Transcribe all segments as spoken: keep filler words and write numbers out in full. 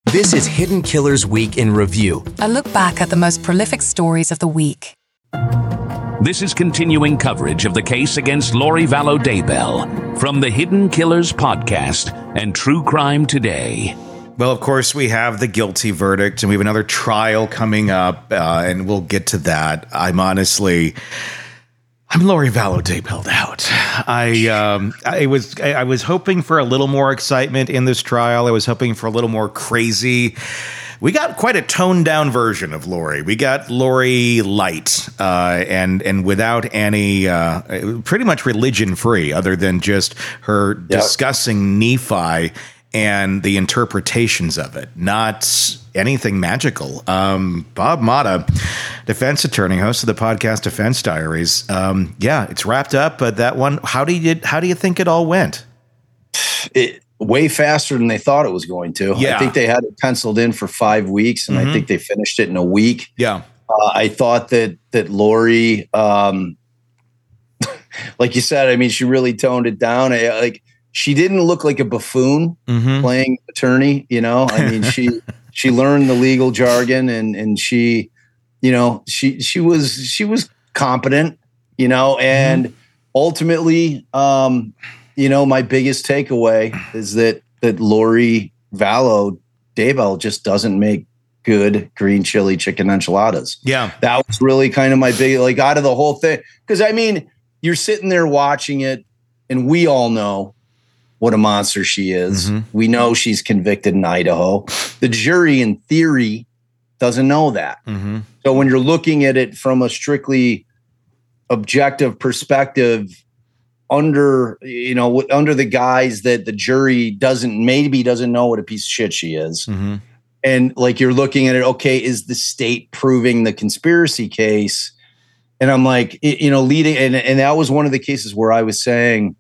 This is Hidden Killers Week in Review. A look back at the most prolific stories of the week. This is continuing coverage of the case against Lori Vallow Daybell from the Hidden Killers podcast and True Crime Today. Well, of course, we have the guilty verdict, and we have another trial coming up, uh, and we'll get to that. I'm honestly... I'm Lori Vallow Daybelled out. I um, I was I was hoping for a little more excitement in this trial. I was hoping for a little more crazy. We got quite a toned down version of Lori. We got Lori light, uh, and and without any uh, pretty much religion free, other than just her yep. discussing Nephi and the interpretations of it, not anything magical. Um, Bob Motta, defense attorney, host of the podcast Defense Diaries. Um, yeah, it's wrapped up, but that one, how do you how do you think it all went? It way faster than they thought it was going to. Yeah. I think they had it penciled in for five weeks, and mm-hmm. I think they finished it in a week. Yeah, uh, I thought that that Lori, um, like you said, I mean, she really toned it down. I, like. She didn't look like a buffoon mm-hmm. playing attorney, you know. I mean, she she learned the legal jargon, and and she, you know, she she was she was competent, you know. And mm-hmm. ultimately, um, you know, my biggest takeaway is that that Lori Vallow Daybell just doesn't make good green chili chicken enchiladas. Yeah, that was really kind of my big, like, out of the whole thing, because I mean, you're sitting there watching it, and we all know what a monster she is. Mm-hmm. We know she's convicted in Idaho. The jury, in theory, doesn't know that. Mm-hmm. So when you're looking at it from a strictly objective perspective, under, you know, under the guise that the jury doesn't, maybe doesn't know what a piece of shit she is. Mm-hmm. And like, you're looking at it, okay, is the state proving the conspiracy case? And I'm like, you know, leading, and, and that was one of the cases where I was saying,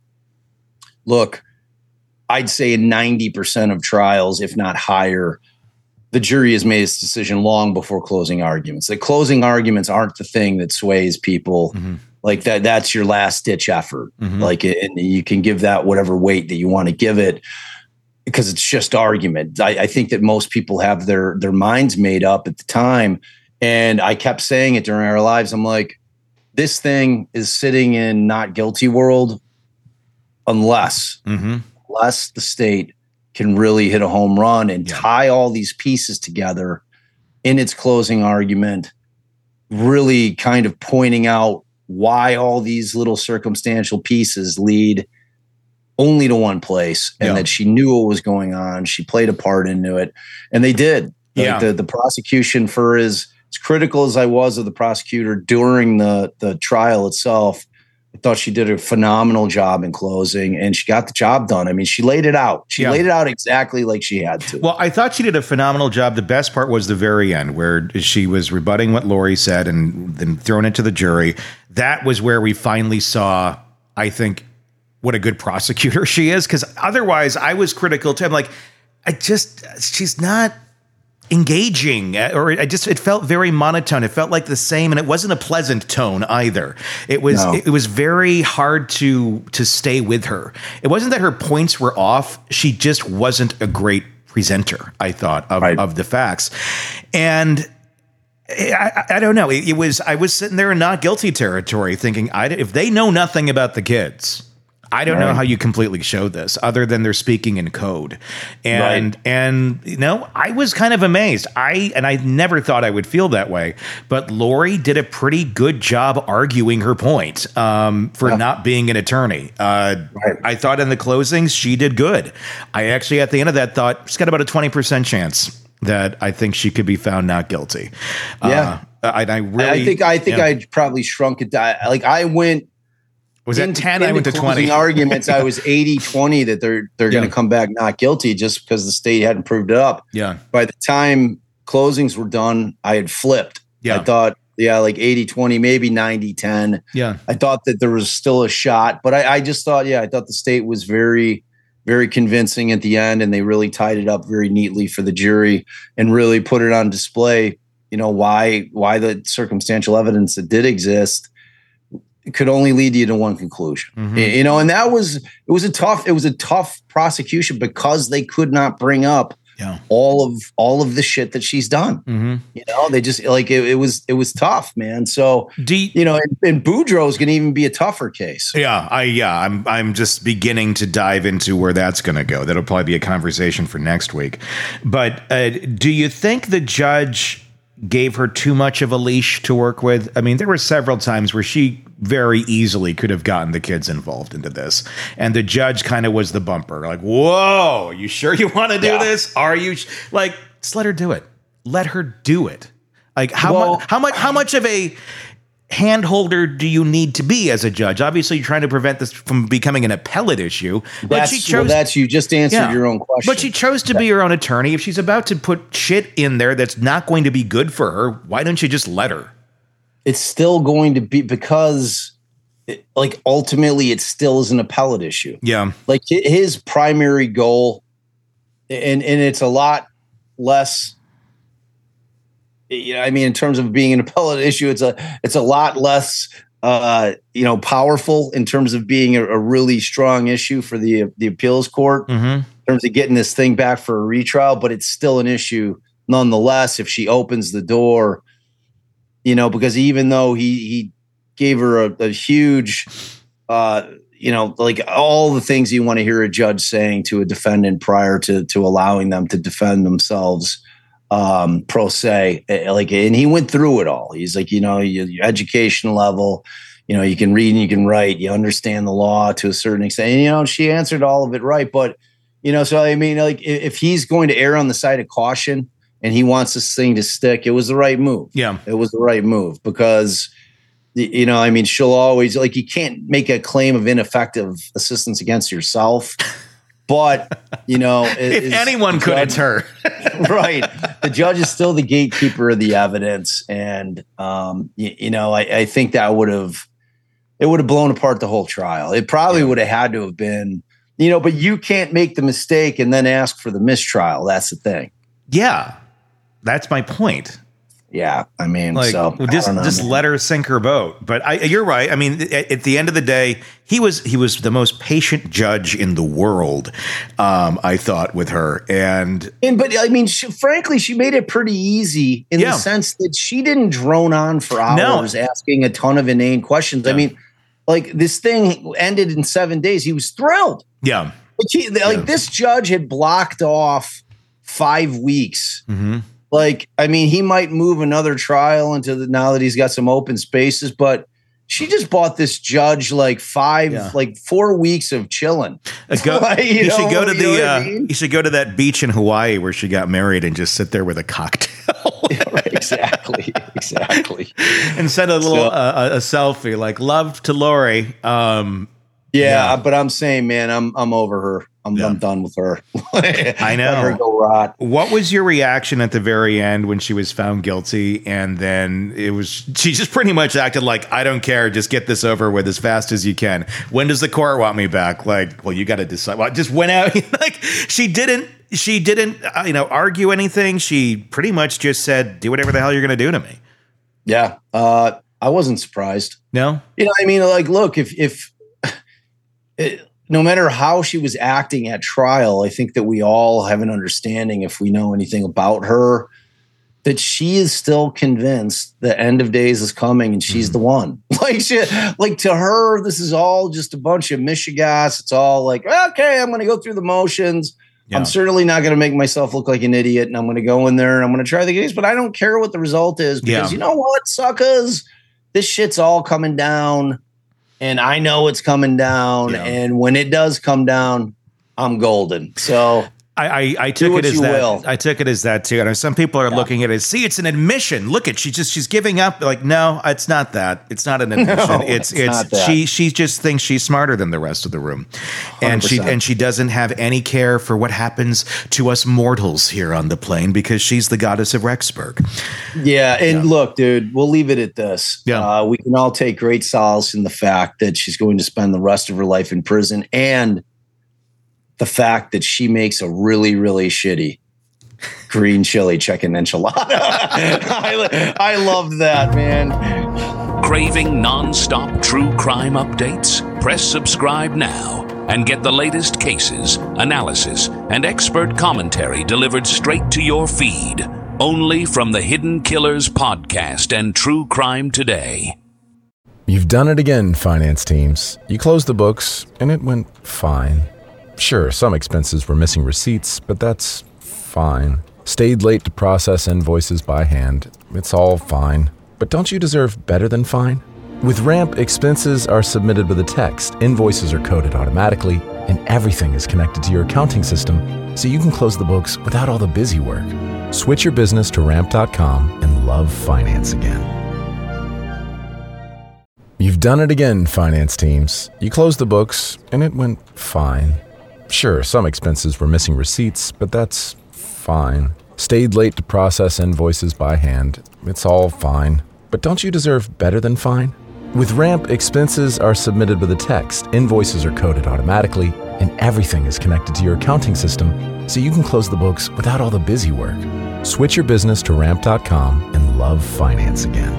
look, I'd say in ninety percent of trials, if not higher, the jury has made its decision long before closing arguments. The closing arguments aren't the thing that sways people. Mm-hmm. Like that, that's your last ditch effort. Mm-hmm. Like, and you can give that whatever weight that you want to give it, because it's just argument. I, I think that most people have their, their minds made up at the time. And I kept saying it during our lives. I'm like, this thing is sitting in not guilty world unless, mm-hmm. unless the state can really hit a home run and yeah. tie all these pieces together in its closing argument, really kind of pointing out why all these little circumstantial pieces lead only to one place, and yeah. that she knew what was going on. She played a part into it, and they did. Yeah. Like the, the prosecution, for as, as critical as I was of the prosecutor during the, the trial itself, I thought she did a phenomenal job in closing, and she got the job done. I mean, she laid it out. She yeah. laid it out exactly like she had to. Well, I thought she did a phenomenal job. The best part was the very end, where she was rebutting what Lori said and then thrown it to the jury. That was where we finally saw, I think, what a good prosecutor she is. Because otherwise, I was critical too. I'm like, I just, she's not engaging, or I just, it felt very monotone. It felt like the same, and it wasn't a pleasant tone either. It was, no. it, it was very hard to to stay with her. It wasn't that her points were off; she just wasn't a great presenter, I thought, of, right. of the facts. And I, I don't know. It, it was, I was sitting there in not guilty territory, thinking, I, if they know nothing about the kids, I don't right. know how you completely show this other than they're speaking in code. And, right. and, you know, I was kind of amazed. I, and I never thought I would feel that way, but Lori did a pretty good job arguing her point, um, for yeah. not being an attorney. Uh, right. I thought in the closings, she did good. I actually, at the end of that, thought she's got about a twenty percent chance that I think she could be found not guilty. Yeah. Uh, I, I really, I think, I think yeah. I probably shrunk it down. Like I went, Was that ten? I went to twenty. Arguments, I was eighty twenty that they're they're yeah. going to come back not guilty just because the state hadn't proved it up. Yeah. By the time closings were done, I had flipped. Yeah. I thought, yeah, like eighty twenty, maybe ninety ten. Yeah. I thought that there was still a shot, but I, I just thought, yeah, I thought the state was very, very convincing at the end, and they really tied it up very neatly for the jury and really put it on display, you know, why why the circumstantial evidence that did exist could only lead you to one conclusion. Mm-hmm. You know, and that was, it was a tough, it was a tough prosecution because they could not bring up Yeah. all of all of the shit that she's done. Mm-hmm. You know, they just like it, it was it was tough, man. So Do you, you know, and, and Boudreaux's going to even be a tougher case. Yeah, I yeah, I'm I'm just beginning to dive into where that's going to go. That'll probably be a conversation for next week. But uh, do you think the judge gave her too much of a leash to work with? I mean, there were several times where she very easily could have gotten the kids involved into this, and the judge kind of was the bumper. Like, whoa, you sure you want to do Yeah. this? Are you sh-? like? Just let her do it. Let her do it. Like how Well, much? How much? How much of a handholder do you need to be as a judge? Obviously, you're trying to prevent this from becoming an appellate issue. But That's, she chose. well, that's you just answered yeah. your own question. But she chose to be her own attorney. If she's about to put shit in there that's not going to be good for her, why don't you just let her? It's still going to be because, it, like, ultimately, it still is an appellate issue. Yeah. Like hi- his primary goal, and and it's a lot less. You know, I mean, in terms of being an appellate issue, it's a it's a lot less, uh, you know, powerful in terms of being a, a really strong issue for the the appeals court Mm-hmm. in terms of getting this thing back for a retrial. But it's still an issue nonetheless if she opens the door, you know, because even though he he gave her a, a huge, uh, you know, like all the things you want to hear a judge saying to a defendant prior to to allowing them to defend themselves. Um, pro se, like, and he went through it all. He's like, you know, your, your education level, you know, you can read and you can write, you understand the law to a certain extent. And, you know, she answered all of it right. But, you know, so I mean, like, if he's going to err on the side of caution and he wants this thing to stick, it was the right move. Yeah. It was the right move because, you know, I mean, she'll always, like, you can't make a claim of ineffective assistance against yourself. But, you know, If is- anyone could, it's her. Right. The judge is still the gatekeeper of the evidence. And, um, you, you know, I, I think that would have, it would have blown apart the whole trial. It probably would have had to have been, you know, but you can't make the mistake and then ask for the mistrial. That's the thing. Yeah. That's my point. Yeah. I mean, Like, so I just don't know, just man. let her sink her boat. But I, you're right. I mean, at, at the end of the day, he was he was the most patient judge in the world. Um, I thought with her, and And, but I mean, she, frankly, she made it pretty easy in Yeah. the sense that she didn't drone on for No. hours asking a ton of inane questions. I Yeah. mean, like this thing ended in seven days. He was thrilled. yeah, Like, he, like Yeah. this judge had blocked off five weeks. mm-hmm. Like, I mean, he might move another trial into the now that he's got some open spaces, but she just bought this judge like five, Yeah. like four weeks of chilling. Uh, go, Like, you, you should know, go to you know the what I uh, mean? you should go to that beach in Hawaii where she got married and just sit there with a cocktail Right, exactly, exactly. and send a little So- uh, a, a selfie like "Love to Lori." Um, Yeah, Yeah. but I'm saying, man, I'm I'm over her. I'm Yeah. I'm done with her. I know. Let her go rot. What was your reaction at the very end when she was found guilty? And then it was, she just pretty much acted like, I don't care. Just get this over with as fast as you can. When does the court want me back? Like, well, you got to decide. Well, just went out. Like, she didn't, she didn't, uh, you know, argue anything. She pretty much just said, do whatever the hell you're going to do to me. Yeah, uh, I wasn't surprised. No? You know, I mean, like, look, if if it, no matter how she was acting at trial, I think that we all have an understanding, if we know anything about her, that she is still convinced the end of days is coming and she's the one. Like, she, like to her, this is all just a bunch of mishigas. It's all like, okay, I'm going to go through the motions. Yeah. I'm certainly not going to make myself look like an idiot, and I'm going to go in there and I'm going to try the case, but I don't care what the result is because Yeah. you know what, suckers, this shit's all coming down. And I know it's coming down. Yeah. And when it does come down, I'm golden. So I, I, I took what it as you that. will. I took it as that too. And some people are looking at it. See, it's an admission. Look at she just she's giving up. Like, no, it's not that. It's not an admission. No, it's it's it's not that. she she just thinks she's smarter than the rest of the room, and she one hundred percent. and she doesn't have any care for what happens to us mortals here on the plane because she's the goddess of Rexburg. yeah. And look, dude, we'll leave it at this. Yeah. Uh, we can all take great solace in the fact that she's going to spend the rest of her life in prison, and the fact that she makes a really, really shitty green chili chicken enchilada. I, I love that, man. Craving non-stop true crime updates? Press subscribe now. and get the latest cases, analysis, and expert commentary delivered straight to your feed, only from the Hidden Killers podcast and True Crime Today. You've done it again, finance teams. You closed the books, and it went fine. Sure, some expenses were missing receipts, but that's fine. Stayed late to process invoices by hand. It's all fine. But don't you deserve better than fine? With Ramp, expenses are submitted with a text, invoices are coded automatically, and everything is connected to your accounting system, so you can close the books without all the busy work. Switch your business to ramp dot com and love finance again. You've done it again, finance teams. You closed the books, and it went fine. Sure, some expenses were missing receipts, but that's fine. Stayed late to process invoices by hand. It's all fine. But don't you deserve better than fine? With Ramp, expenses are submitted with a text, invoices are coded automatically, and everything is connected to your accounting system, so you can close the books without all the busy work. Switch your business to ramp dot com and love finance again.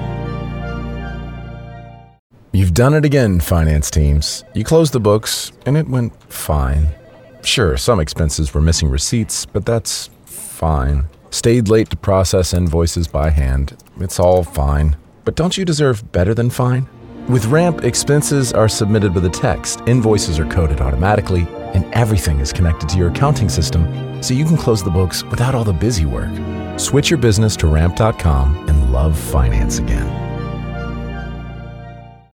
You've done it again, finance teams. You closed the books, and it went fine. Sure, some expenses were missing receipts, but that's fine. Stayed late to process invoices by hand. It's all fine. But don't you deserve better than fine? With Ramp, expenses are submitted with a text, invoices are coded automatically, and everything is connected to your accounting system, so you can close the books without all the busy work. Switch your business to ramp dot com and love finance again.